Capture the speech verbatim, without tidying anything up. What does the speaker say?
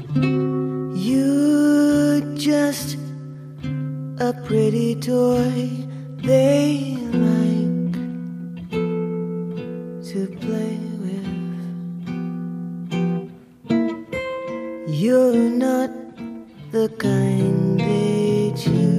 You're just a pretty toy they like to play with. You're not the kind they choose.